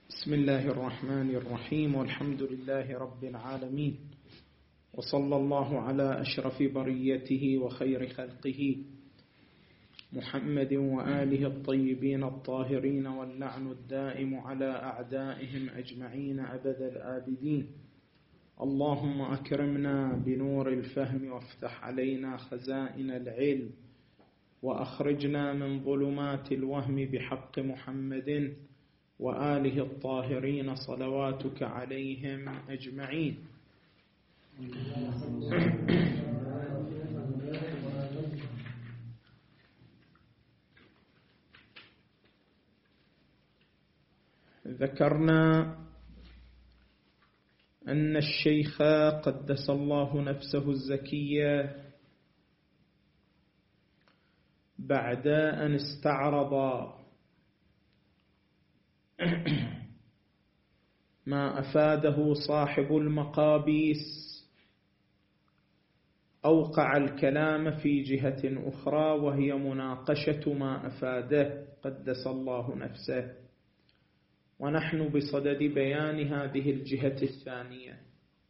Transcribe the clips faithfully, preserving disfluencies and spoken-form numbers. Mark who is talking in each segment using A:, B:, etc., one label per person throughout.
A: بسم الله الرحمن الرحيم، والحمد لله رب العالمين، وصلى الله على أشرف بريته وخير خلقه محمد وآله الطيبين الطاهرين، واللعن الدائم على أعدائهم أجمعين أبد الآبدين. اللهم أكرمنا بنور الفهم وافتح علينا خزائن العلم، وأخرجنا من ظلمات الوهم بحق محمد وآله الطاهرين صلواتك عليهم أجمعين. ذكرنا أن الشيخ قدس الله نفسه الزكية بعد أن استعرض ما أفاده صاحب المقابيس أوقع الكلام في جهة أخرى، وهي مناقشة ما أفاده قدس الله نفسه، ونحن بصدد بيان هذه الجهة الثانية.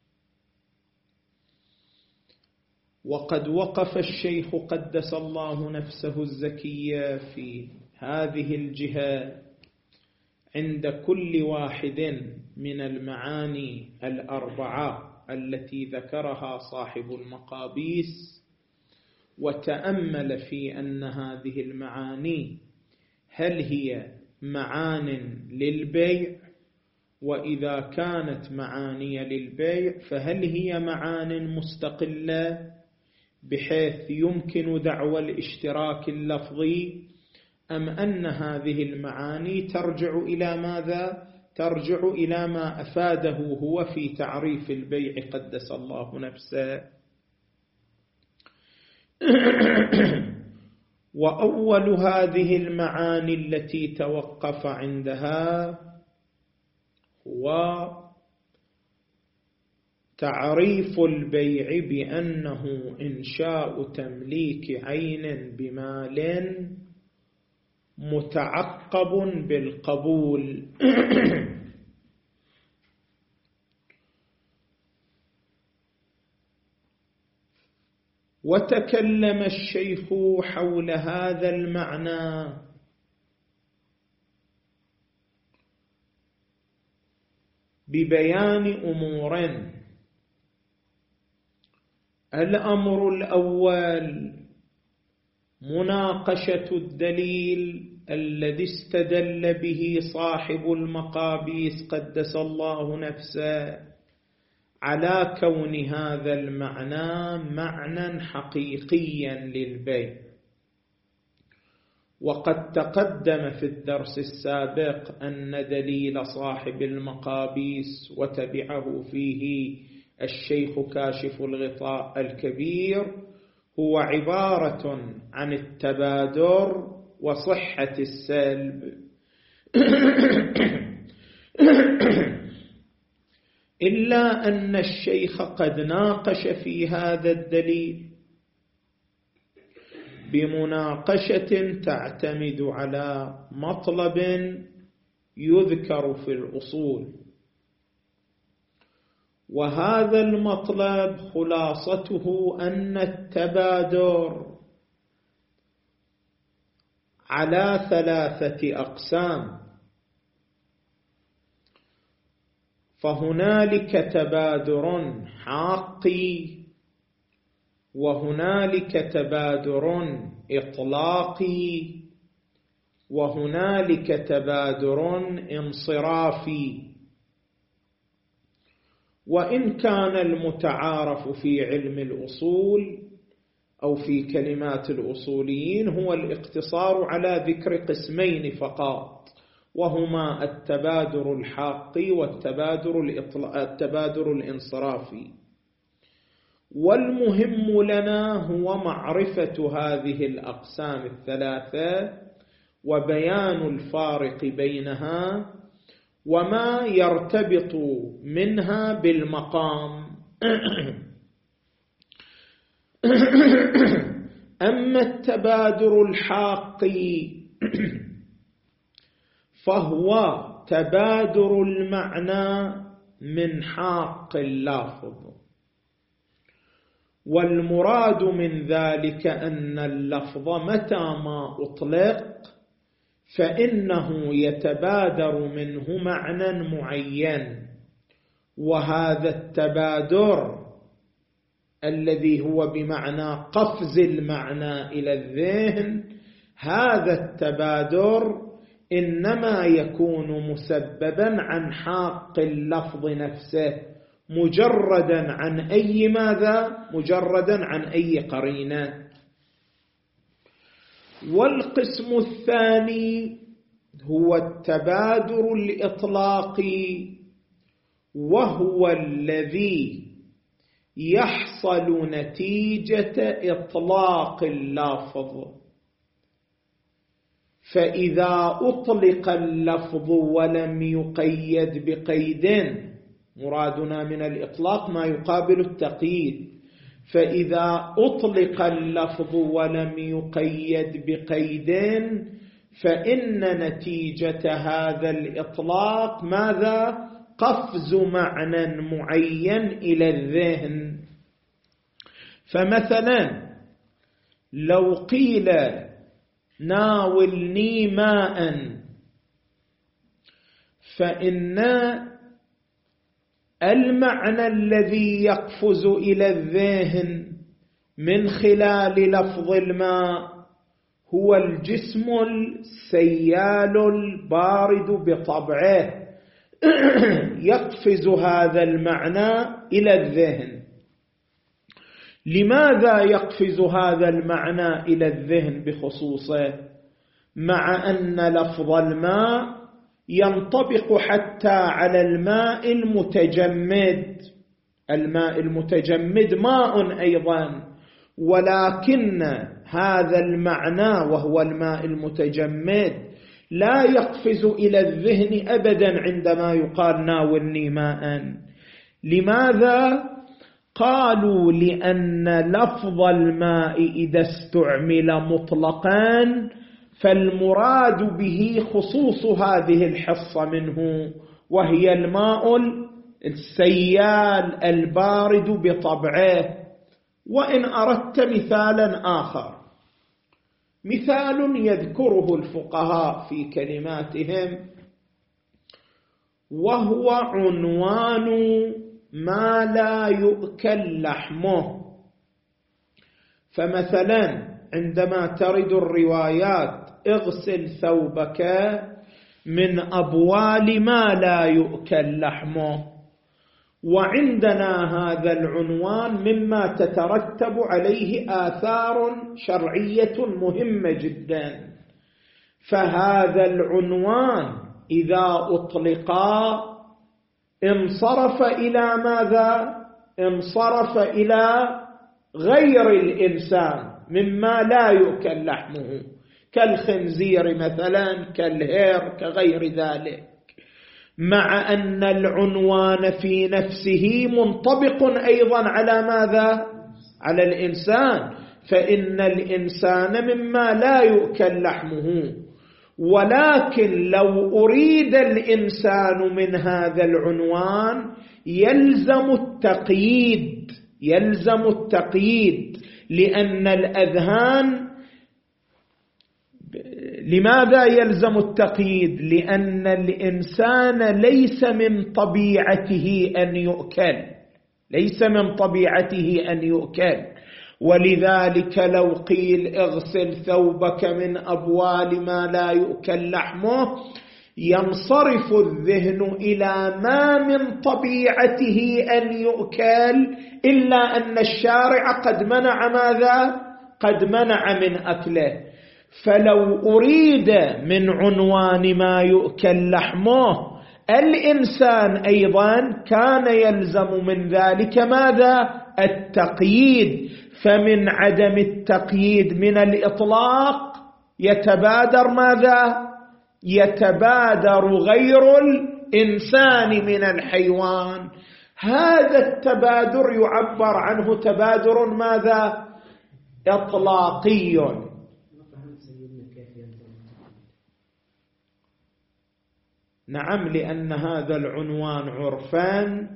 A: وقد وقف الشيخ قدس الله نفسه الزكية في هذه الجهة عند كل واحد من المعاني الأربعة التي ذكرها صاحب المقابيس، وتأمل في أن هذه المعاني هل هي معان للبيع، وإذا كانت معاني للبيع فهل هي معان مستقلة بحيث يمكن دعوى الاشتراك اللفظي، أم أن هذه المعاني ترجع إلى ماذا؟ ترجع إلى ما أفاده هو في تعريف البيع قدس الله نفسه. وأول هذه المعاني التي توقف عندها هو تعريف البيع بأنه إنشاء تمليك عين بمال متعقب بالقبول. وتكلم الشيخ حول هذا المعنى ببيان أمور. الأمر الأول مناقشة الدليل الذي استدل به صاحب المقابيس قدس الله نفسه على كون هذا المعنى معنى حقيقيا للبيع. وقد تقدم في الدرس السابق أن دليل صاحب المقابيس وتبعه فيه الشيخ كاشف الغطاء الكبير هو عبارة عن التبادر وصحة السلب، إلا أن الشيخ قد ناقش في هذا الدليل بمناقشة تعتمد على مطلب يذكر في الأصول، وهذا المطلب خلاصته أن التبادر على ثلاثة أقسام. فهنالك تبادر حاقي، وهنالك تبادر إطلاقي، وهنالك تبادر انصرافي. وإن كان المتعارف في علم الأصول أو في كلمات الأصوليين هو الاقتصار على ذكر قسمين فقط، وهما التبادر الحاقي والتبادر التبادر الانصرافي. والمهم لنا هو معرفة هذه الأقسام الثلاثة وبيان الفارق بينها وما يرتبط منها بالمقام. أما التبادر الحاقي فهو تبادر المعنى من حاق اللفظ، والمراد من ذلك أن اللفظ متى ما أطلق فإنه يتبادر منه معنى معين، وهذا التبادر الذي هو بمعنى قفز المعنى إلى الذهن، هذا التبادر إنما يكون مسببا عن حاق اللفظ نفسه، مجردا عن أي ماذا؟ مجردا عن أي قرينة. والقسم الثاني هو التبادر الإطلاقي، وهو الذي يحصل نتيجة إطلاق اللفظ. فإذا أطلق اللفظ ولم يقيد بقيد، مرادنا من الإطلاق ما يقابل التقييد، فإذا أطلق اللفظ ولم يقيد بقيد فإن نتيجة هذا الإطلاق ماذا؟ قفز معنى معين إلى الذهن. فمثلا لو قيل ناولني ماء، فإن المعنى الذي يقفز إلى الذهن من خلال لفظ الماء هو الجسم السيال البارد بطبعه، يقفز هذا المعنى إلى الذهن. لماذا يقفز هذا المعنى إلى الذهن بخصوصه؟ مع أن لفظ الماء ينطبق حتى على الماء المتجمد، الماء المتجمد ماء أيضا، ولكن هذا المعنى وهو الماء المتجمد لا يقفز إلى الذهن أبدا عندما يقال ناولني ماء. لماذا؟ قالوا لأن لفظ الماء إذا استعمل مطلقا فالمراد به خصوص هذه الحصة منه، وهي الماء السيال البارد بطبعه. وإن أردت مثالا آخر، مثال يذكره الفقهاء في كلماتهم، وهو عنوان ما لا يؤكل لحمه. فمثلا عندما ترد الروايات اغسل ثوبك من أبوال ما لا يؤكل لحمه، وعندنا هذا العنوان مما تترتب عليه آثار شرعية مهمة جدا. فهذا العنوان إذا أطلق انصرف إلى ماذا؟ انصرف إلى غير الإنسان مما لا يؤكل لحمه، كالخنزير مثلا، كالهير، كغير ذلك، مع أن العنوان في نفسه منطبق أيضا على ماذا؟ على الإنسان، فإن الإنسان مما لا يؤكل لحمه. ولكن لو أريد الإنسان من هذا العنوان يلزم التقييد، يلزم التقييد، لأن الأذهان، لماذا يلزم التقييد؟ لأن الإنسان ليس من طبيعته أن يؤكل، ليس من طبيعته أن يؤكل. ولذلك لو قيل اغسل ثوبك من أبوال ما لا يؤكل لحمه ينصرف الذهن إلى ما من طبيعته أن يؤكل، إلا أن الشارع قد منع ماذا؟ قد منع من أكله. فلو أريد من عنوان ما يؤكل لحمه الإنسان أيضا كان يلزم من ذلك ماذا؟ التقييد. فمن عدم التقييد من الإطلاق يتبادر ماذا؟ يتبادر غير الإنسان من الحيوان. هذا التبادر يعبر عنه تبادر ماذا؟ إطلاقي. نعم، لأن هذا العنوان عرفان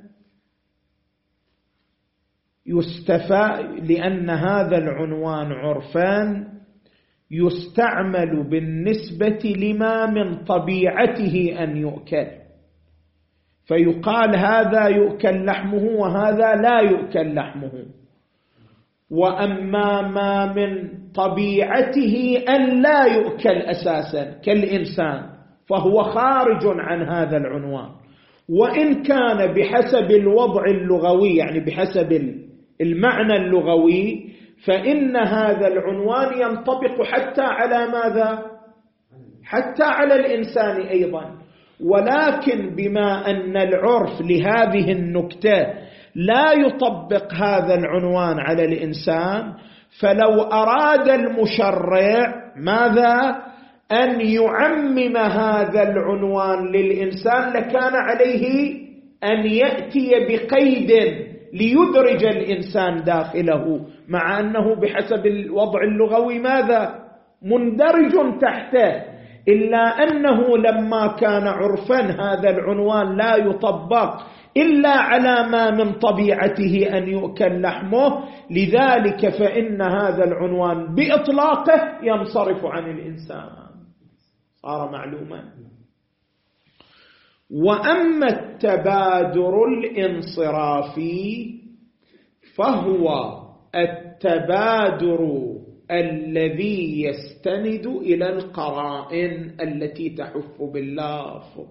A: يستفاد، لأن هذا العنوان عرفان يستعمل بالنسبة لما من طبيعته أن يؤكل، فيقال هذا يؤكل لحمه وهذا لا يؤكل لحمه. وأما ما من طبيعته أن لا يؤكل أساسا كالإنسان فهو خارج عن هذا العنوان، وإن كان بحسب الوضع اللغوي يعني بحسب المعنى اللغوي فإن هذا العنوان ينطبق حتى على ماذا؟ حتى على الإنسان أيضا. ولكن بما أن العرف لهذه النكتة لا يطبق هذا العنوان على الإنسان، فلو أراد المشرع ماذا؟ أن يعمم هذا العنوان للإنسان لكان عليه أن يأتي بقيد ليدرج الإنسان داخله، مع أنه بحسب الوضع اللغوي ماذا؟ مندرج تحته، إلا أنه لما كان عرفا هذا العنوان لا يطبق إلا على ما من طبيعته أن يؤكل لحمه، لذلك فإن هذا العنوان بإطلاقه ينصرف عن الإنسان، صار معلوما. وأما التبادر الانصرافي فهو التبادر الذي يستند إلى القرائن التي تحف باللفظ.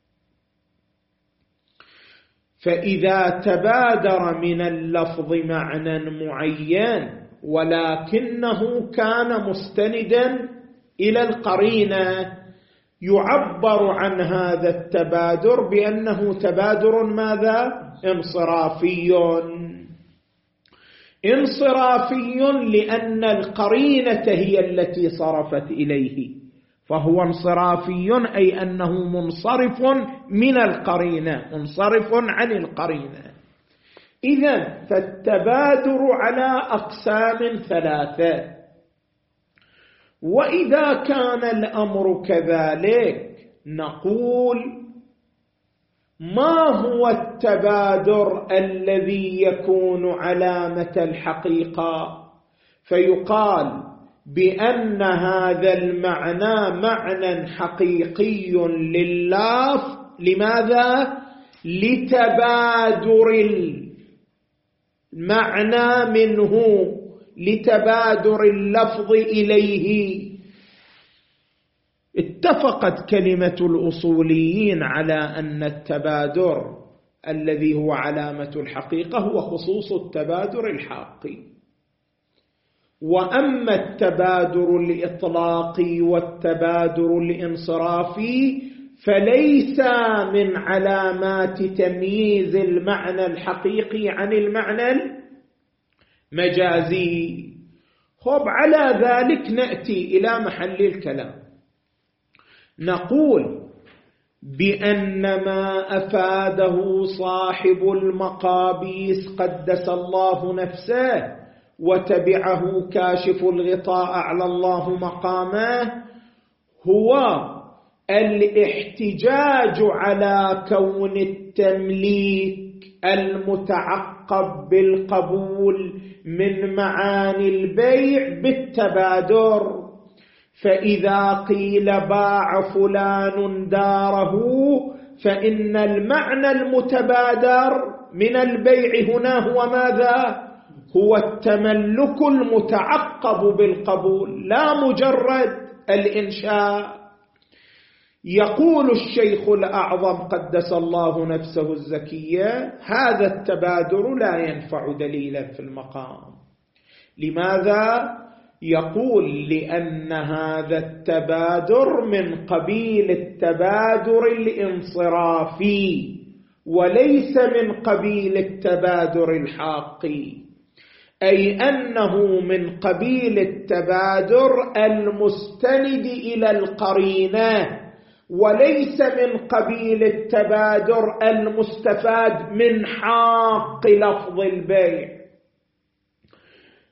A: فإذا تبادر من اللفظ معنى معين ولكنه كان مستندا إلى القرينة يعبر عن هذا التبادر بأنه تبادر ماذا؟ انصرافي. انصرافي لأن القرينة هي التي صرفت إليه، فهو انصرافي أي أنه منصرف من القرينة، منصرف عن القرينة. إذن فالتبادر على أقسام ثلاثة. وإذا كان الأمر كذلك نقول ما هو التبادر الذي يكون علامة الحقيقة؟ فيقال بأن هذا المعنى معنى حقيقي لللفظ. لماذا؟ لتبادر المعنى منه، لتبادر اللفظ إليه. اتفقت كلمة الأصوليين على أن التبادر الذي هو علامة الحقيقة هو خصوص التبادر الحاقي. وأما التبادر الإطلاقي والتبادر الانصرافي فليس من علامات تمييز المعنى الحقيقي عن المعنى المجازي. خب على ذلك نأتي إلى محل الكلام، نقول بأن ما أفاده صاحب المقابيس قدس الله نفسه وتبعه كاشف الغطاء على الله مقامه هو الاحتجاج على كون التمليك المتعقب بالقبول من معاني البيع بالتبادر. فإذا قيل باع فلان داره فإن المعنى المتبادر من البيع هنا هو ماذا؟ هو التملك المتعقب بالقبول لا مجرد الإنشاء. يقول الشيخ الأعظم قدس الله نفسه الزكية هذا التبادر لا ينفع دليلا في المقام. لماذا؟ يقول لأن هذا التبادر من قبيل التبادر الانصرافي وليس من قبيل التبادر الحاقي، أي أنه من قبيل التبادر المستند إلى القرينة وليس من قبيل التبادر المستفاد من حاق لفظ البيع.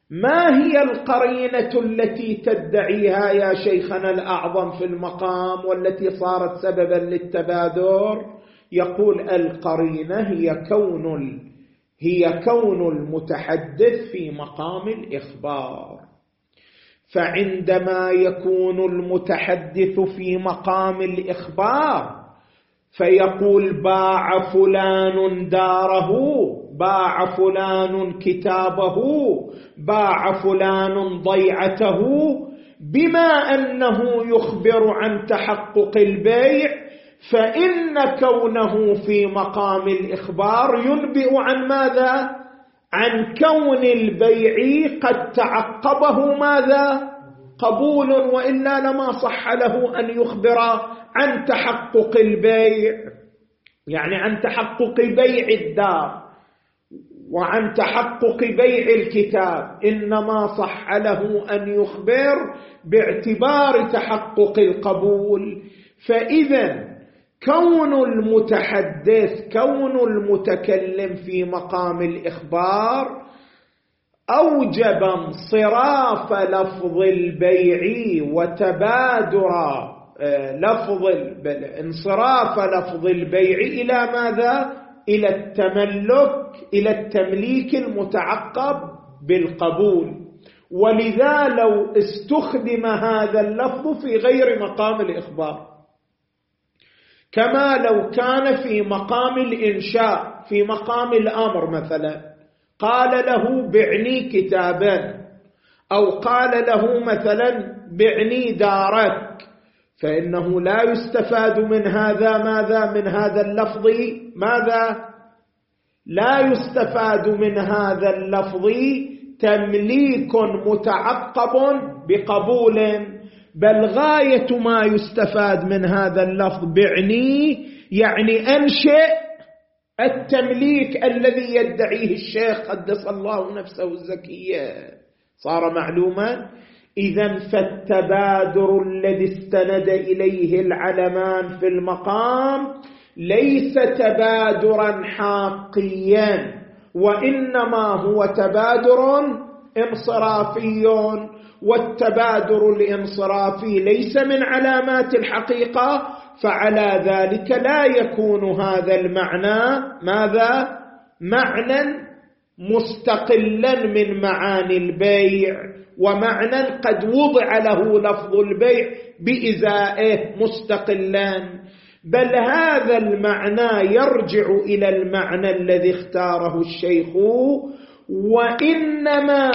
A: ما هي القرينة التي تدعيها يا شيخنا الأعظم في المقام والتي صارت سببا للتبادر؟ يقول القرينة هي كون هي كون المتحدث في مقام الإخبار. فعندما يكون المتحدث في مقام الإخبار فيقول باع فلان داره، باع فلان كتابه، باع فلان ضيعته، بما أنه يخبر عن تحقق البيع، فإن كونه في مقام الإخبار ينبئ عن ماذا؟ عن كون البيع قد تعقبه ماذا؟ قبول، وإلا لما صح له أن يخبر عن تحقق البيع، يعني عن تحقق بيع الدار وعن تحقق بيع الكتاب، إنما صح له أن يخبر باعتبار تحقق القبول. فإذا كون المتحدث كون المتكلم في مقام الإخبار أوجب انصراف لفظ البيع وتبادر لفظ انصراف لفظ البيع إلى ماذا؟ إلى التملك، إلى التمليك المتعقب بالقبول. ولذا لو استخدم هذا اللفظ في غير مقام الإخبار، كما لو كان في مقام الإنشاء، في مقام الأمر مثلا، قال له بعني كتابا، أو قال له مثلا بعني دارك، فإنه لا يستفاد من هذا ماذا؟ من هذا اللفظ ماذا؟ لا يستفاد من هذا اللفظ تمليك متعقب بقبول، بل غاية ما يستفاد من هذا اللفظ بعني يعني أنشئ التمليك الذي يدعيه الشيخ قدس الله نفسه الزكية. صار معلوما؟ إذن فالتبادر الذي استند إليه العلمان في المقام ليس تبادرا حقيا، وإنما هو تبادر انصرافي، والتبادر الانصرافي ليس من علامات الحقيقة، فعلى ذلك لا يكون هذا المعنى ماذا؟ معنى مستقلا من معاني البيع، ومعنى قد وضع له لفظ البيع بإزائه مستقلا، بل هذا المعنى يرجع إلى المعنى الذي اختاره الشيخ، وإنما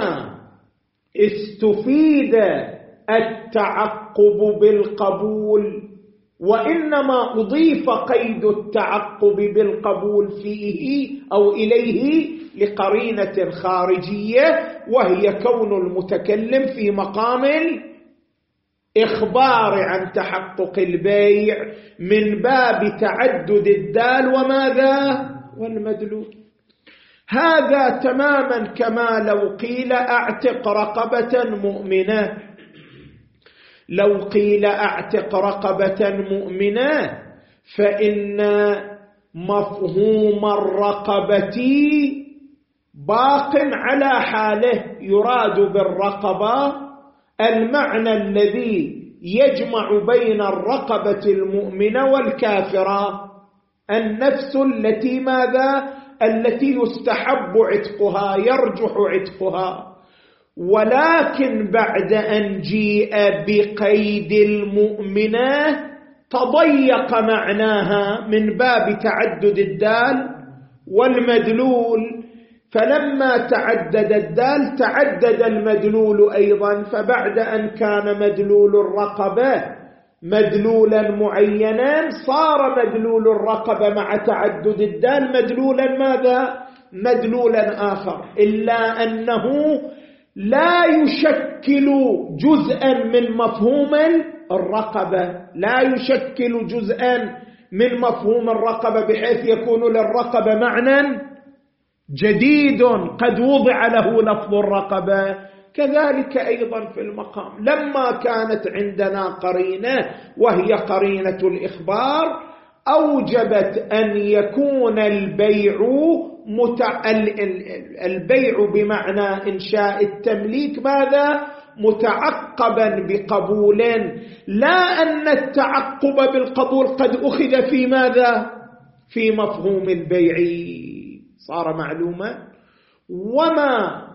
A: استفيد التعقب بالقبول، وإنما أضيف قيد التعقب بالقبول فيه أو إليه لقرينة خارجية، وهي كون المتكلم في مقام الإخبار عن تحقق البيع من باب تعدد الدال وماذا؟ والمدلول. هذا تماما كما لو قيل أعتق رقبة مؤمنة، لو قيل أعتق رقبة مؤمنة فإن مفهوم الرقبة باق على حاله، يراد بالرقبة المعنى الذي يجمع بين الرقبة المؤمنة والكافرة، النفس التي ماذا؟ التي يستحب عتقها، يرجح عتقها. ولكن بعد أن جيء بقيد المؤمنة تضيق معناها من باب تعدد الدال والمدلول، فلما تعدد الدال تعدد المدلول أيضا، فبعد أن كان مدلول الرقبة مدلولا معينا صار مدلول الرقبة مع تعدد الدال مدلولا ماذا؟ مدلولا آخر، إلا أنه لا يشكل جزءا من مفهوم الرقبة، لا يشكل جزءا من مفهوم الرقبة بحيث يكون للرقبة معنى جديد قد وضع له لفظ الرقبة. كذلك أيضا في المقام لما كانت عندنا قرينة وهي قرينة الإخبار أوجبت أن يكون البيع متع... البيع بمعنى إنشاء التمليك ماذا؟ متعقبا بقبول، لا أن التعقب بالقبول قد أخذ في ماذا؟ في مفهوم البيع. صار معلوما. وما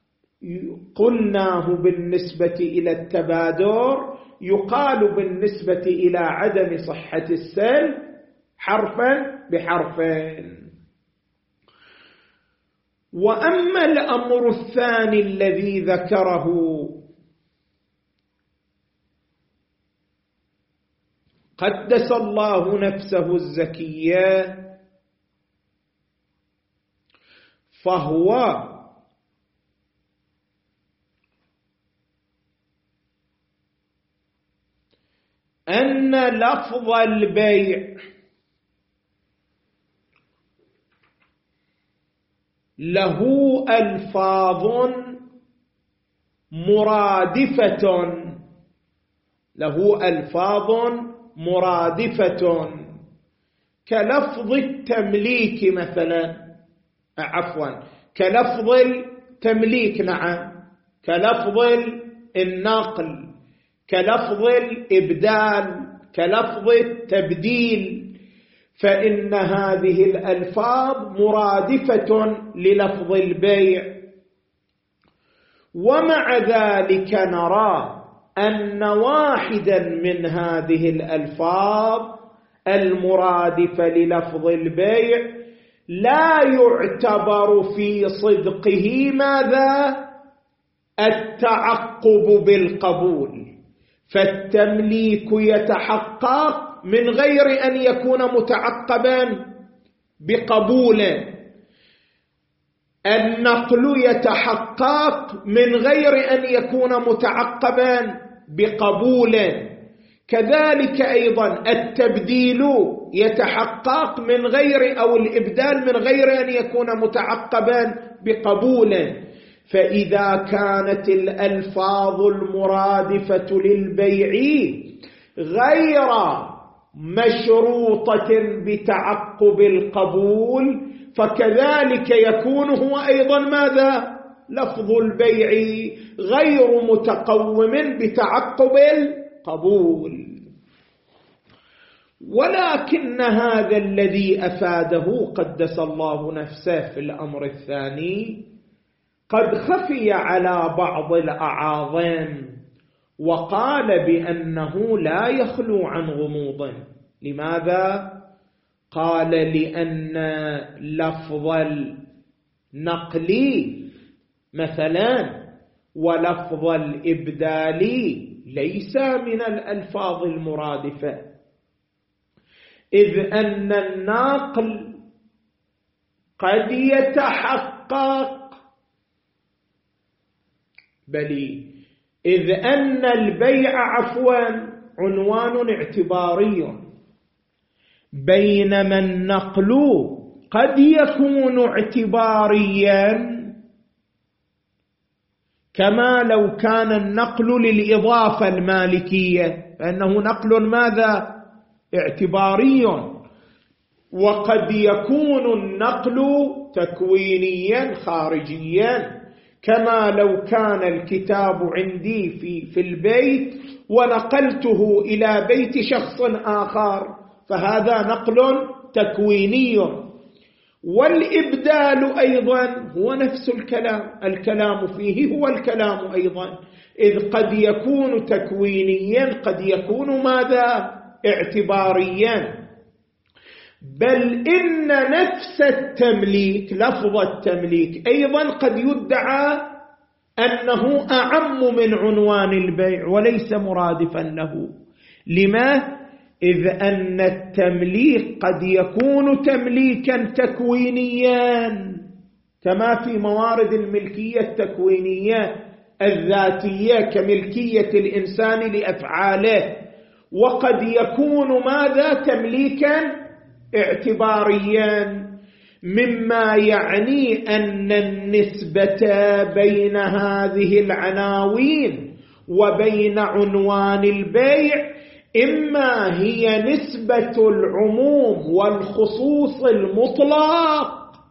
A: قلناه بالنسبة إلى التبادر يقال بالنسبة إلى عدم صحة السلب حرفا بحرفين. وأما الأمر الثاني الذي ذكره قدس الله نفسه الزكية، فهو أن لفظ البيع له ألفاظ مرادفة له ألفاظ مرادفة كلفظ التمليك مثلا، عفوا كلفظ التمليك، نعم، كلفظ النقل، كلفظ الإبدال، كلفظ التبديل، فإن هذه الألفاظ مرادفة للفظ البيع. ومع ذلك نرى أن واحدا من هذه الألفاظ المرادفة للفظ البيع لا يعتبر في صدقه ماذا؟ التعقب بالقبول، فالتمليك يتحقق من غير أن يكون متعقبا بقبوله، النقل يتحقق من غير أن يكون متعقبا بقبوله، كذلك أيضا التبديل يتحقق من غير أو الإبدال من غير أن يكون متعقبا بقبوله. فإذا كانت الألفاظ المرادفة للبيع غير مشروطة بتعقب القبول، فكذلك يكون هو أيضا ماذا؟ لفظ البيع غير متقوم بتعقب القبول. ولكن هذا الذي أفاده قدس الله نفسه في الأمر الثاني قد خفي على بعض الأعاظم، وقال بأنه لا يخلو عن غموض. لماذا؟ قال لأن لفظ النقل مثلا ولفظ الإبدال ليس من الألفاظ المرادفة، إذ أن النقل قد يتحقق، بل إذ أن البيع عفوا عنوان اعتباري، بينما النقل قد يكون اعتباريا، كما لو كان النقل للإضافة المالكية فإنه نقل ماذا؟ اعتباري. وقد يكون النقل تكوينيا خارجيا، كما لو كان الكتاب عندي في, في البيت ونقلته إلى بيت شخص آخر فهذا نقل تكويني. والإبدال أيضا هو نفس الكلام، الكلام فيه هو الكلام أيضا، إذ قد يكون تكوينيا قد يكون ماذا؟ اعتباريا. بل إن نفس التمليك لفظ التمليك أيضا قد يدعى أنه أعم من عنوان البيع وليس مرادفا له. لما؟ إذ أن التمليك قد يكون تمليكا تكوينيا كما في موارد الملكية التكوينية الذاتية كملكية الإنسان لأفعاله، وقد يكون ماذا؟ تمليكا اعتباريا، مما يعني أن النسبة بين هذه العناوين وبين عنوان البيع إما هي نسبة العموم والخصوص المطلق،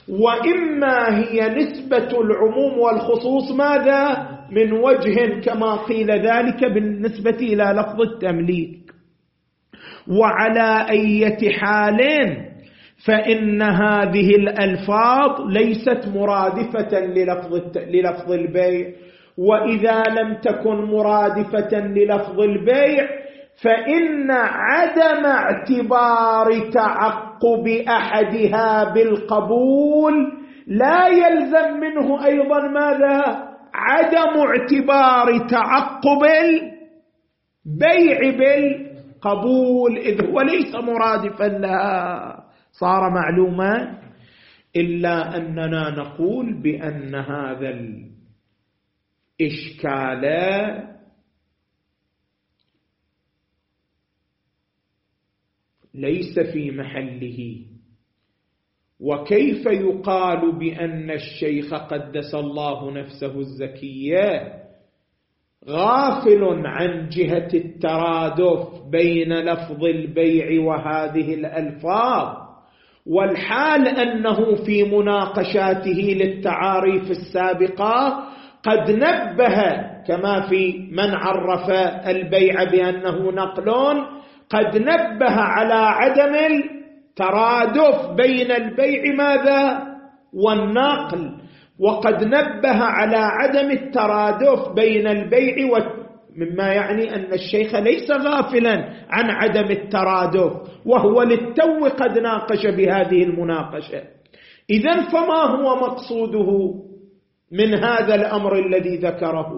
A: وإما هي نسبة العموم والخصوص ماذا؟ من وجه كما قيل ذلك بالنسبة إلى لفظ التمليك. وعلى أي حال فإن هذه الألفاظ ليست مرادفة للفظ للفظ البيع، وإذا لم تكن مرادفة للفظ البيع فإن عدم اعتبار تعقب أحدها بالقبول لا يلزم منه أيضا ماذا؟ عدم اعتبار تعقب البيع بالقبول، إذ هو ليس مرادفا لها. صار معلوما؟ إلا أننا نقول بأن هذا الإشكال ليس في محله. وكيف يقال بأن الشيخ قدس الله نفسه الزكية غافل عن جهة الترادف بين لفظ البيع وهذه الألفاظ، والحال أنه في مناقشاته للتعاريف السابقة قد نبه كما في من عرف البيع بأنه نقل، قد نبه على عدم الترادف بين البيع ماذا؟ والنقل، وقد نبه على عدم الترادف بين البيع و... مما يعني أن الشيخ ليس غافلا عن عدم الترادف، وهو للتو قد ناقش بهذه المناقشة. إذن فما هو مقصوده من هذا الأمر الذي ذكره؟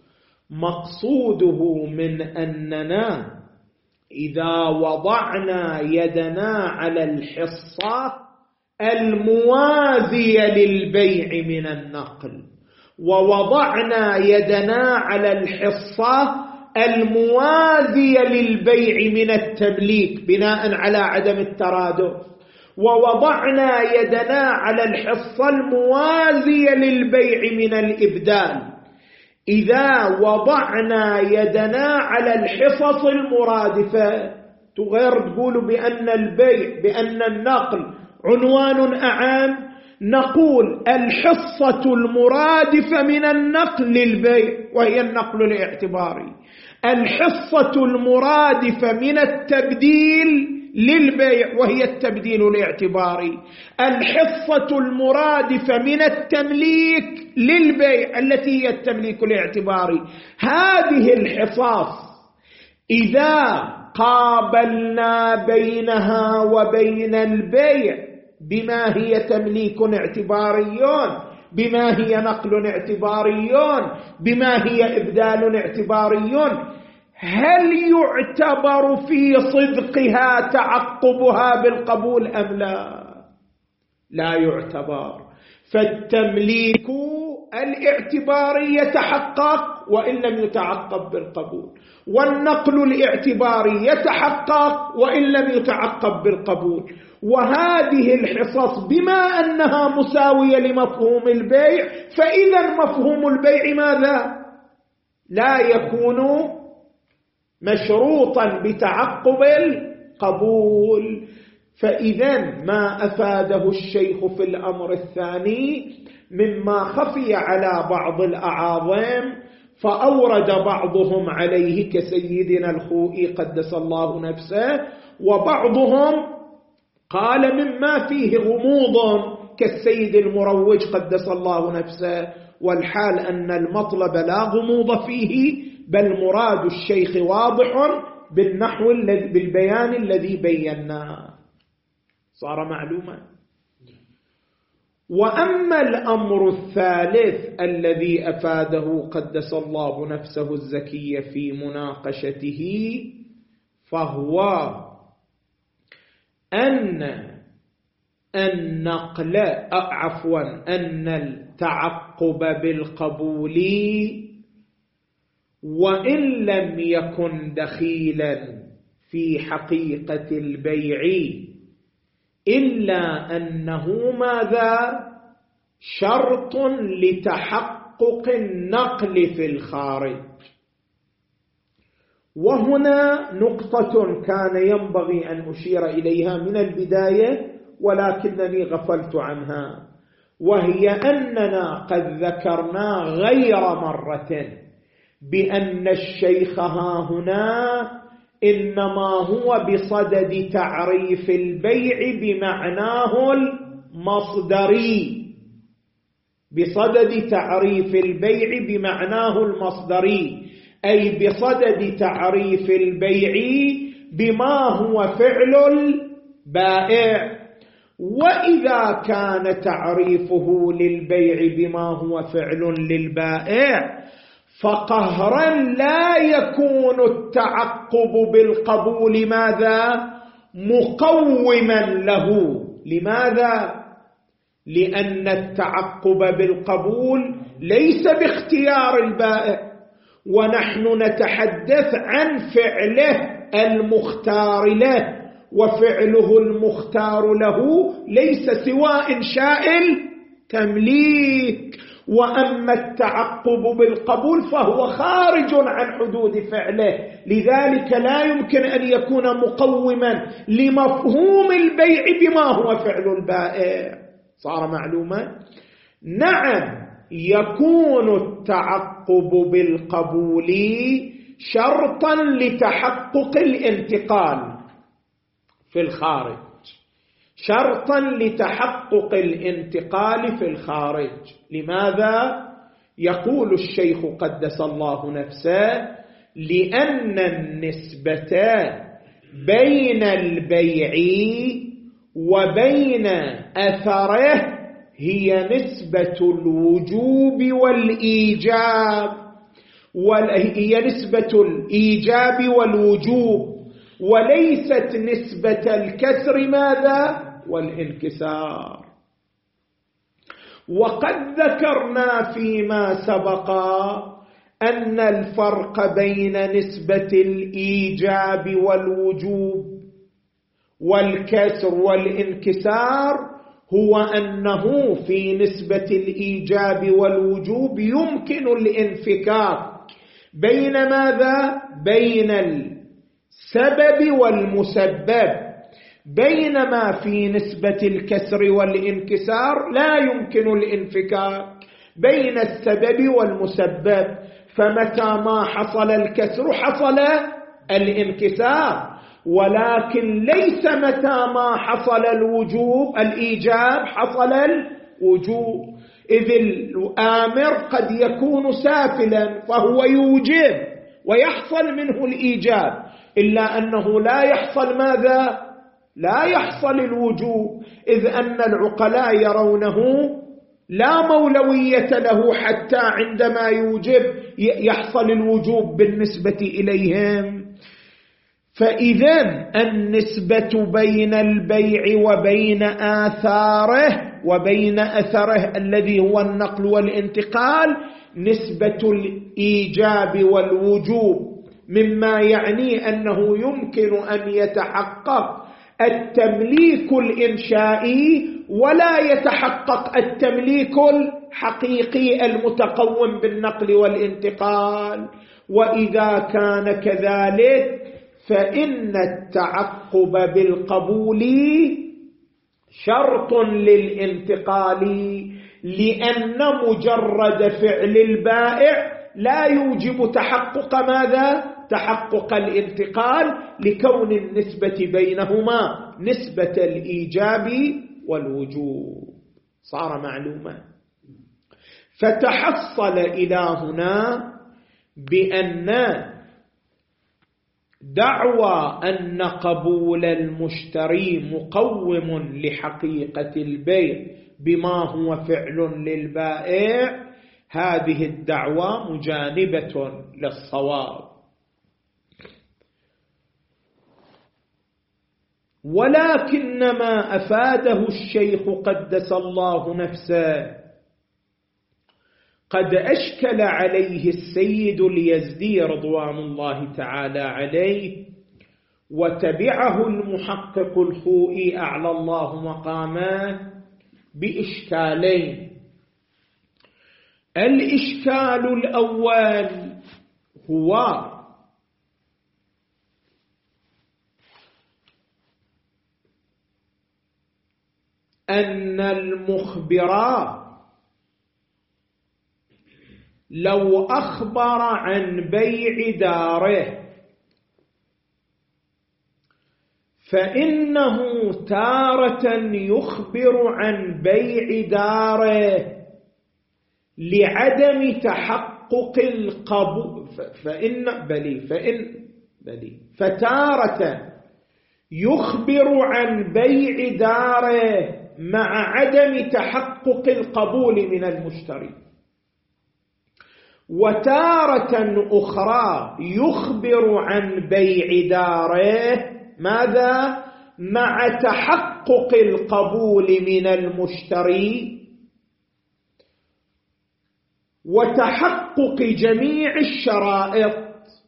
A: مقصوده من أننا إذا وضعنا يدنا على الحصة الموازية للبيع من النقل، ووضعنا يدنا على الحصة الموازية للبيع من التمليك بناء على عدم الترادف، ووضعنا يدنا على الحصة الموازية للبيع من الإبدال، إذا وضعنا يدنا على الحصص المرادفة تغير تقول بأن البيع بأن النقل عنوان أعام، نقول الحصة المرادفة من النقل للبيع وهي النقل الاعتباري، الحصة المرادفة من التبديل للبيع وهي التبديل الاعتباري، الحصة المرادفة من التمليك للبيع التي هي التمليك الاعتباري. هذه الحصص إذا قابلنا بينها وبين البيع بما هي تمليك اعتباريون، بما هي نقل اعتباريون، بما هي إبدال اعتباريون، هل يعتبر في صدقها تعقبها بالقبول أم لا؟ لا يعتبر. فالتمليك الاعتباري يتحقق وإن لم يتعقب بالقبول، والنقل الاعتباري يتحقق وإن لم يتعقب بالقبول. وهذه الحصص بما أنها مساوية لمفهوم البيع فإذا مفهوم البيع ماذا؟ لا يكون مشروطا بتعقب القبول. فإذا ما أفاده الشيخ في الأمر الثاني مما خفي على بعض الأعاظم فأورد بعضهم عليه كسيدنا الخوئي قدس الله نفسه، وبعضهم قال مما فيه غموض كالسيد المروج قدس الله نفسه، والحال أن المطلب لا غموض فيه، بل مراد الشيخ واضح بالنحو بالبيان الذي بيناه. صار معلوما. وأما الأمر الثالث الذي أفاده قدس الله نفسه الزكية في مناقشته فهو أن النقل عفوا أن التعقب بالقبول وإن لم يكن دخيلا في حقيقة البيع إلا أنه ماذا؟ شرط لتحقق النقل في الخارج. وهنا نقطة كان ينبغي أن أشير إليها من البداية ولكنني غفلت عنها. وهي أننا قد ذكرنا غير مرة بأن الشيخ ها هنا إنما هو بصدد تعريف البيع بمعناه المصدري، بصدد تعريف البيع بمعناه المصدري، أي بصدد تعريف البيع بما هو فعل البائع. وإذا كان تعريفه للبيع بما هو فعل للبائع فقهرا لا يكون التعقب بالقبول ماذا؟ مقوما له. لماذا؟ لأن التعقب بالقبول ليس باختيار البائع، ونحن نتحدث عن فعله المختار له، وفعله المختار له ليس سوى إنشاء التمليك. وأما التعقب بالقبول فهو خارج عن حدود فعله، لذلك لا يمكن أن يكون مقوما لمفهوم البيع بما هو فعل البائع. صار معلوما؟ نعم، يكون التعقب بالقبول شرطا لتحقق الانتقال في الخارج، شرطا لتحقق الانتقال في الخارج. لماذا؟ يقول الشيخ قدس الله نفسه: لأن النسبة بين البيع وبين أثره هي نسبة الوجوب والإيجاب، هي نسبة الإيجاب والوجوب، وليست نسبة الكسر ماذا؟ والانكسار. وقد ذكرنا فيما سبق أن الفرق بين نسبة الإيجاب والوجوب والكسر والانكسار هو أنه في نسبة الإيجاب والوجوب يمكن الانفكاك بين ماذا؟ بين السبب والمسبب، بينما في نسبة الكسر والانكسار لا يمكن الانفكاك بين السبب والمسبب. فمتى ما حصل الكسر حصل الانكسار، ولكن ليس متى ما حصل الوجوب الإيجاب حصل الوجوب، إذ الآمر قد يكون سافلا فهو يوجب ويحصل منه الإيجاب، إلا أنه لا يحصل ماذا؟ لا يحصل الوجوب، إذ أن العقلاء يرونه لا مولوية له حتى عندما يوجب يحصل الوجوب بالنسبة إليهم. فإذا النسبة بين البيع وبين آثاره وبين أثره الذي هو النقل والانتقال نسبة الإيجاب والوجوب، مما يعني أنه يمكن أن يتحقق التمليك الإنشائي ولا يتحقق التمليك الحقيقي المتقوم بالنقل والانتقال. وإذا كان كذلك فإن التعقب بالقبول شرط للانتقال، لأن مجرد فعل البائع لا يوجب تحقق ماذا؟ تحقق الانتقال، لكون النسبة بينهما نسبة الإيجاب والوجوب. صار معلوما؟ فتحصل إلى هنا بأن دعوى أن قبول المشتري مقوم لحقيقة البيع بما هو فعل للبائع، هذه الدعوى مجانبة للصواب. ولكن ما أفاده الشيخ قدس الله نفسه قد أشكل عليه السيد اليزدي رضوان الله تعالى عليه، وتبعه المحقق الخوئي أعلى الله مقامه بإشكالين. الإشكال الأول هو أن المخبر لو أخبر عن بيع داره فإنه تارة يخبر عن بيع داره لعدم تحقق القبول فإن بلي فإن بلي فتارة يخبر عن بيع داره مع عدم تحقق القبول من المشتري، وتارة أخرى يخبر عن بيع داره ماذا؟ مع تحقق القبول من المشتري وتحقق جميع الشرائط.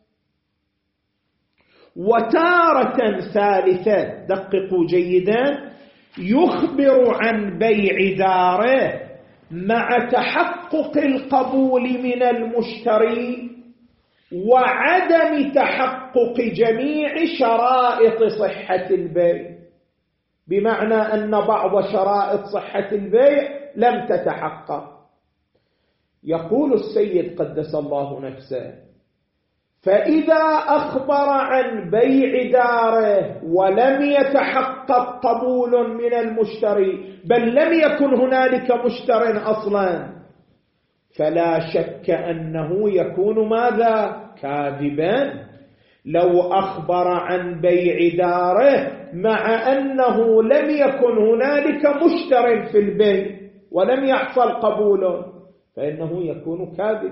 A: وتارة ثالثة دققوا جيدا يخبر عن بيع داره مع تحقق القبول من المشتري وعدم تحقق جميع شرائط صحة البيع، بمعنى أن بعض شرائط صحة البيع لم تتحقق. يقول السيد قدس الله نفسه: فإذا أخبر عن بيع داره ولم يتحقق قبول من المشتري بل لم يكن هنالك مشتر أصلا فلا شك أنه يكون ماذا؟ كاذبا. لو أخبر عن بيع داره مع أنه لم يكن هنالك مشتر في البيع ولم يحصل قبول فإنه يكون كاذب.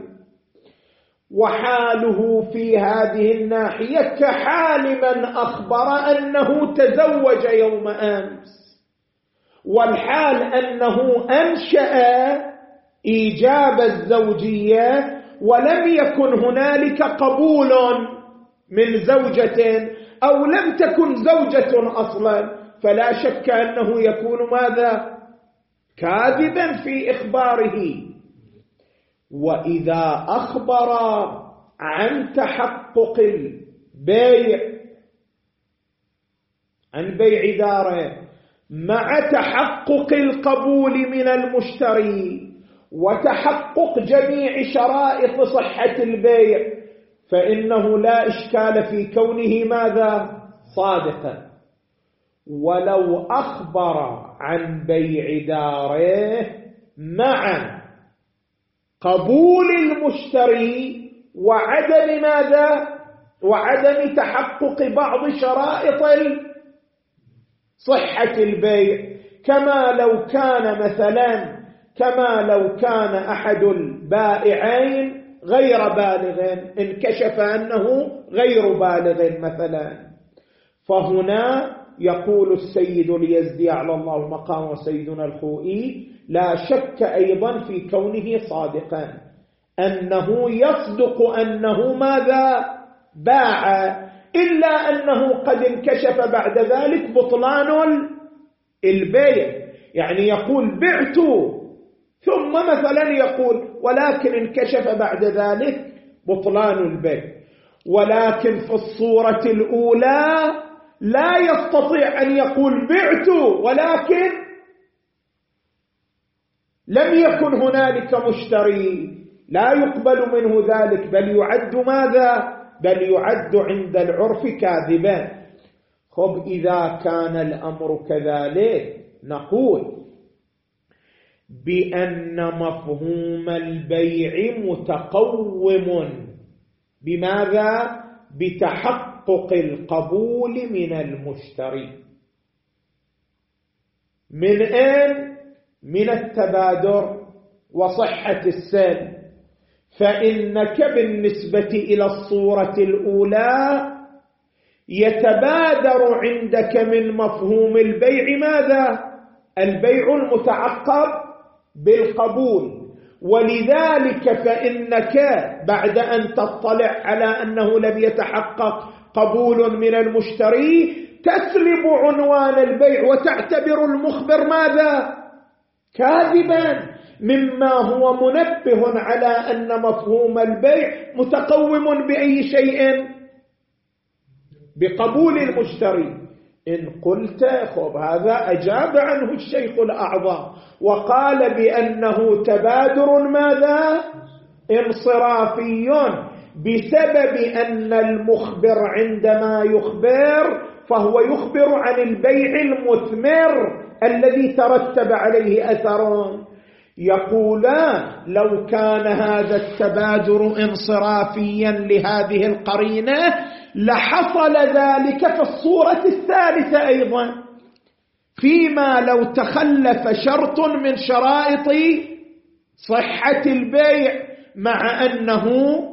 A: وحاله في هذه الناحية كحال من أخبر أنه تزوج يوم أمس، والحال أنه أنشأ إيجاب الزوجية ولم يكن هنالك قبول من زوجة أو لم تكن زوجة أصلا، فلا شك أنه يكون ماذا؟ كاذبا في إخباره. وإذا أخبر عن تحقق البيع عن بيع داره مع تحقق القبول من المشتري وتحقق جميع شرائط صحة البيع فإنه لا إشكال في كونه ماذا؟ صادقا. ولو أخبر عن بيع داره مع قبول المشتري وعدم ماذا؟ وعدم تحقق بعض شرائط صحة البيع، كما لو كان مثلا كما لو كان أحد البائعين غير بالغ انكشف أنه غير بالغ مثلا. فهنا يقول السيد اليزدي على الله مقام سيدنا الخوئي: لا شك أيضا في كونه صادقا أنه يصدق أنه ماذا؟ باع، إلا أنه قد انكشف بعد ذلك بطلان البيع، يعني يقول بعت ثم مثلا يقول ولكن انكشف بعد ذلك بطلان البيع. ولكن في الصورة الأولى لا يستطيع أن يقول بعت ولكن لم يكن هنالك مشتري، لا يقبل منه ذلك بل يعد ماذا؟ بل يعد عند العرف كاذبا. خب إذا كان الأمر كذلك نقول بأن مفهوم البيع متقوم بماذا؟ بتحقق القبول من المشتري. من أين؟ من التبادر وصحة السلم. فإنك بالنسبة إلى الصورة الأولى يتبادر عندك من مفهوم البيع ماذا؟ البيع المتعقب بالقبول، ولذلك فإنك بعد أن تطلع على أنه لم يتحقق قبول من المشتري تسلب عنوان البيع وتعتبر المخبر ماذا؟ كاذبا، مما هو منبه على أن مفهوم البيع متقوم بأي شيء؟ بقبول المشتري. إن قلت خب هذا أجاب عنه الشيخ الأعظم وقال بأنه تبادر ماذا؟ انصرافي، بسبب أن المخبر عندما يخبر فهو يخبر عن البيع المثمر الذي ترتب عليه أثر. يقولان لو كان هذا التبادر انصرافيا لهذه القرينة لحصل ذلك في الصورة الثالثة أيضا، فيما لو تخلف شرط من شرائط صحة البيع مع أنه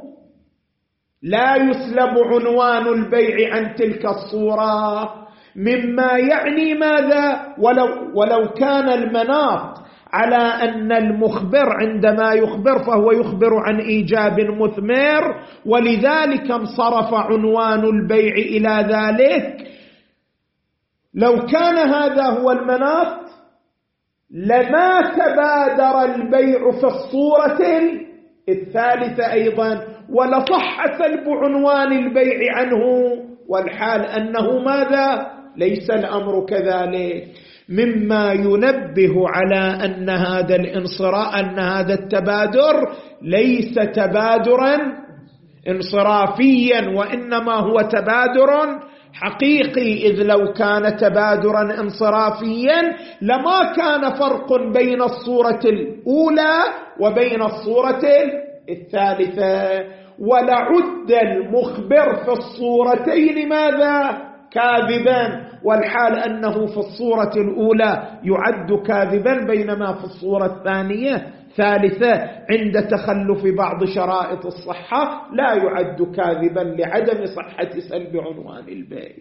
A: لا يسلب عنوان البيع عن تلك الصورة، مما يعني ماذا؟ ولو, ولو كان المناط على أن المخبر عندما يخبر فهو يخبر عن إيجاب مثمر، ولذلك انصرف عنوان البيع إلى ذلك. لو كان هذا هو المناط لما تبادر البيع في الصورة الثالثة أيضا، ولصح سلب عنوان البيع عنه، والحال أنه ماذا؟ ليس الأمر كذلك، مما ينبه على أن هذا الانصراف أن هذا التبادر ليس تبادرا انصرافيا، وإنما هو تبادر حقيقي، إذ لو كان تبادرا انصرافيا لما كان فرق بين الصورة الأولى وبين الصورة الثالثة، ولعد المخبر في الصورتين ماذا؟ كاذبا، والحال أنه في الصورة الأولى يعد كاذبا بينما في الصورة الثانية ثالثة عند تخلف بعض شرائط الصحة لا يعد كاذبا لعدم صحة سلب عنوان البيع.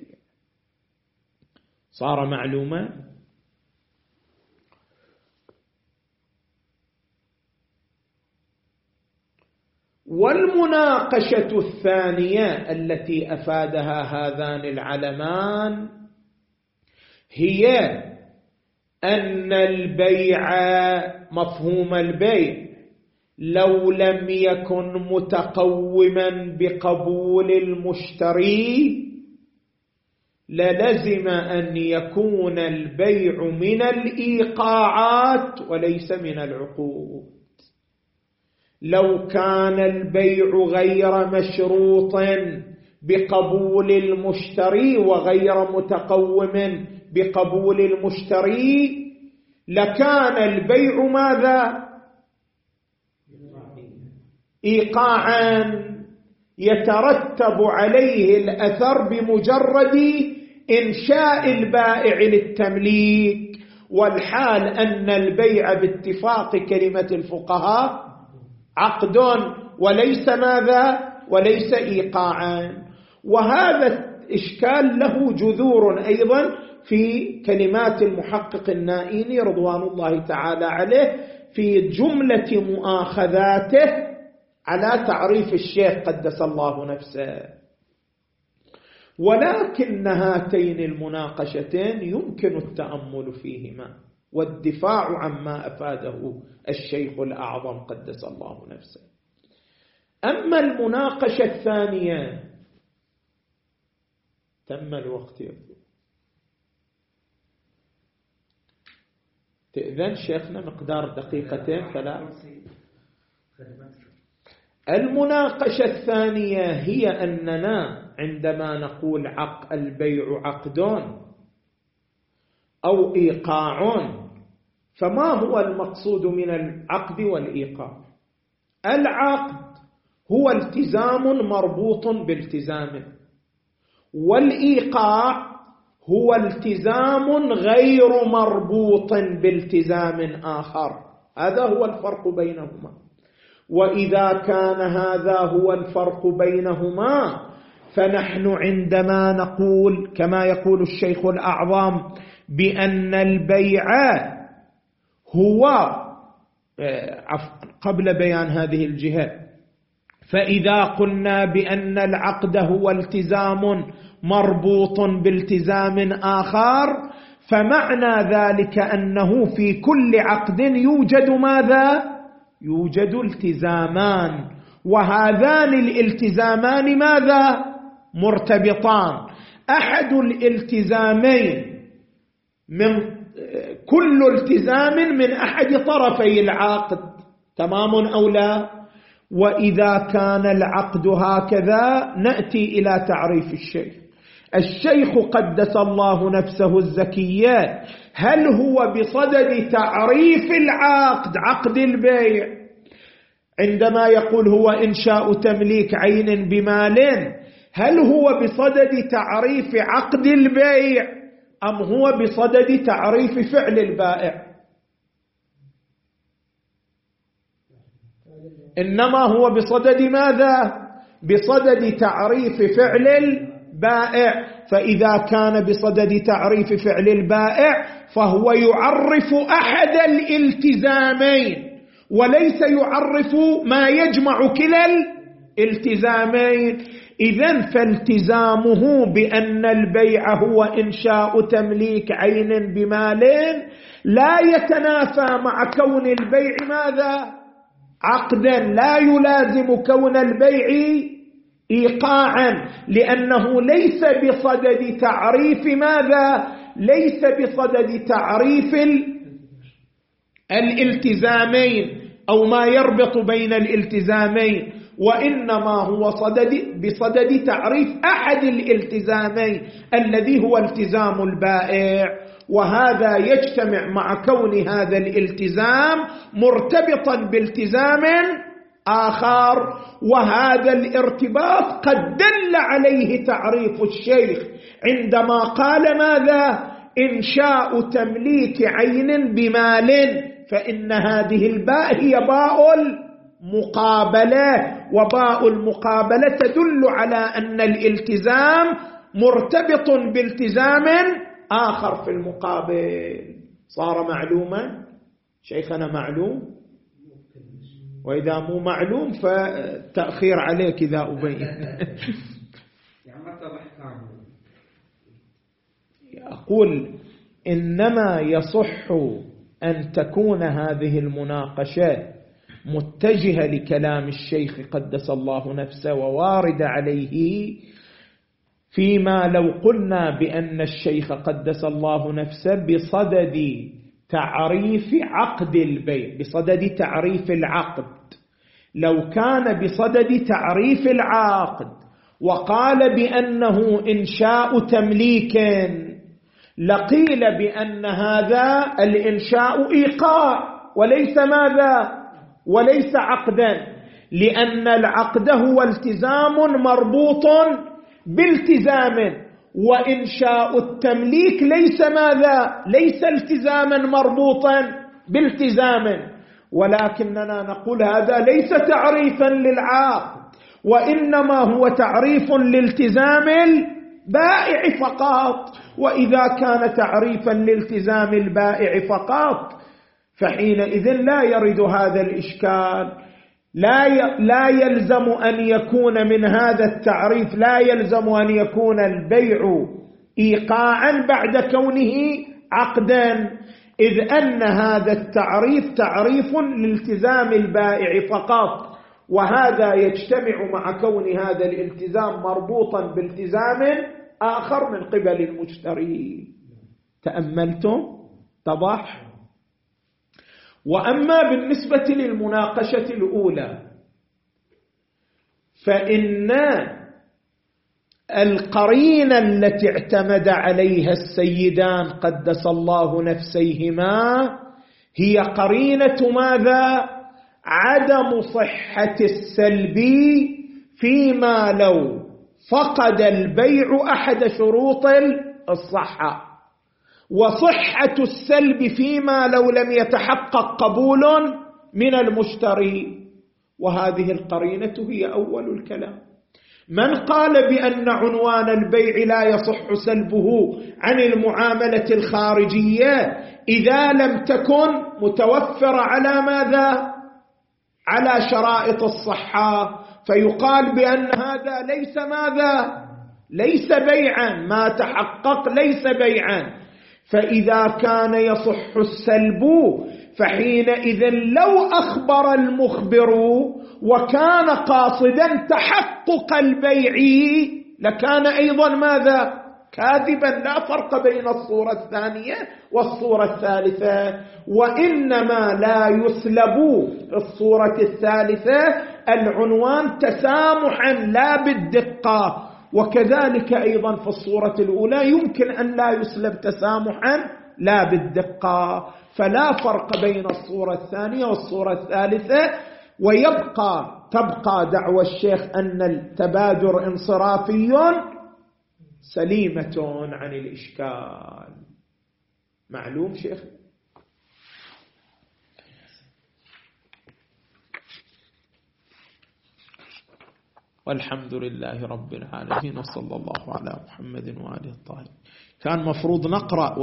A: صار معلومة؟ والمناقشة الثانية التي أفادها هذان العلمان هي أن البيع مفهوم البيع لو لم يكن متقوما بقبول المشتري للزم أن يكون البيع من الإيقاعات وليس من العقود. لو كان البيع غير مشروط بقبول المشتري وغير متقوم بقبول المشتري لكان البيع ماذا؟ إيقاعا يترتب عليه الأثر بمجرد إنشاء البائع للتمليك، والحال أن البيع باتفاق كلمة الفقهاء عقد وليس ماذا؟ وليس إيقاعا. وهذا الإشكال له جذور أيضا في كلمات المحقق النائيني رضوان الله تعالى عليه في جملة مؤاخذاته على تعريف الشيخ قدس الله نفسه. ولكن هاتين المناقشتين يمكن التأمل فيهما والدفاع عما أفاده الشيخ الأعظم قدس الله نفسه. أما المناقشة الثانية تم الوقت يبدو. تأذن شيخنا مقدار دقيقتين ثلاث. المناقشة الثانية هي أننا عندما نقول عق البيع عقد أو إيقاع فما هو المقصود من العقد والإيقاع؟ العقد هو التزام مربوط بالتزام، والإيقاع هو التزام غير مربوط بالتزام آخر. هذا هو الفرق بينهما. وإذا كان هذا هو الفرق بينهما فنحن عندما نقول كما يقول الشيخ الأعظم بأن البيع هو قبل بيان هذه الجهة، فإذا قلنا بأن العقد هو التزام مربوط بالتزام آخر فمعنى ذلك أنه في كل عقد يوجد ماذا؟ يوجد التزامان، وهذان الالتزامان ماذا؟ مرتبطان. أحد الالتزامين من كل التزام من أحد طرفي العقد، تمام أو لا؟ وإذا كان العقد هكذا نأتي إلى تعريف الشيخ. الشيخ قدس الله نفسه الزكية هل هو بصدد تعريف العقد، عقد البيع، عندما يقول هو إنشاء تمليك عين بمال، هل هو بصدد تعريف عقد البيع أم هو بصدد تعريف فعل البائع؟ إنما هو بصدد ماذا؟ بصدد تعريف فعل البائع. فإذا كان بصدد تعريف فعل البائع فهو يعرف أحد الالتزامين وليس يعرف ما يجمع كلا الالتزامين. إذن فالتزامه بأن البيع هو إنشاء تمليك عين بمال لا يتنافى مع كون البيع ماذا؟ عقدا، لا يلازم كون البيع إيقاعا، لأنه ليس بصدد تعريف ماذا؟ ليس بصدد تعريف الالتزامين أو ما يربط بين الالتزامين، وإنما هو صدد بصدد تعريف أحد الالتزامين الذي هو التزام البائع، وهذا يجتمع مع كون هذا الالتزام مرتبطا بالتزام آخر، وهذا الارتباط قد دل عليه تعريف الشيخ عندما قال ماذا؟ إنشاء تمليك عين بمال، فإن هذه الباء هي باء المقابلة، وباء المقابلة تدل على أن الالتزام مرتبط بالتزام آخر في المقابل. صار معلوما؟ شيخنا معلوم؟ وإذا مو معلوم فتأخير عليك إذا أبين. أقول إنما يصح أن تكون هذه المناقشة متجهة لكلام الشيخ قدس الله نفسه ووارد عليه فيما لو قلنا بأن الشيخ قدس الله نفسه بصدد تعريف عقد البيع، بصدد تعريف العقد. لو كان بصدد تعريف العقد وقال بأنه إنشاء تمليك لقيل بأن هذا الإنشاء إيقاع وليس ماذا؟ وليس عقدا، لأن العقد هو التزام مربوط بالتزام، وإنشاء التمليك ليس ماذا؟ ليس التزاما مربوطا بالتزام. ولكننا نقول هذا ليس تعريفا للعقد، وإنما هو تعريف لالتزام البائع فقط. وإذا كان تعريفا لالتزام البائع فقط فحينئذ لا يرد هذا الإشكال، لا لا يلزم أن يكون من هذا التعريف، لا يلزم أن يكون البيع إيقاعا بعد كونه عقدا، إذ أن هذا التعريف تعريف لالتزام البائع فقط، وهذا يجتمع مع كون هذا الالتزام مربوطا بالتزام آخر من قبل المشتري. تأملتم؟ طبعا. وأما بالنسبة للمناقشة الأولى فإن القرينة التي اعتمد عليها السيدان قدس الله نفسيهما هي قرينة ماذا؟ عدم صحة السلب فيما لو فقد البيع أحد شروط الصحة، وصحة السلب فيما لو لم يتحقق قبول من المشتري. وهذه القرينة هي أول الكلام. من قال بأن عنوان البيع لا يصح سلبه عن المعاملة الخارجية إذا لم تكن متوفرة على ماذا؟ على شرائط الصحة، فيقال بأن هذا ليس ماذا؟ ليس بيعا، ما تحقق ليس بيعا. فإذا كان يصح السلب فحينئذ لو أخبر المخبر وكان قاصدا تحقق البيع لكان أيضا ماذا؟ كاذبا، لا فرق بين الصورة الثانية والصورة الثالثة. وإنما لا يسلب الصورة الثالثة العنوان تسامحا لا بالدقة، وكذلك أيضا في الصورة الأولى يمكن أن لا يسلب تسامحا لا بالدقة. فلا فرق بين الصورة الثانية والصورة الثالثة. ويبقى تبقى دعوى الشيخ أن التبادر انصرافي سليمة عن الإشكال. معلوم شيخ؟ والحمد لله رب العالمين، وصلى الله على محمد وآله الطاهرين. كان مفروض نقرأ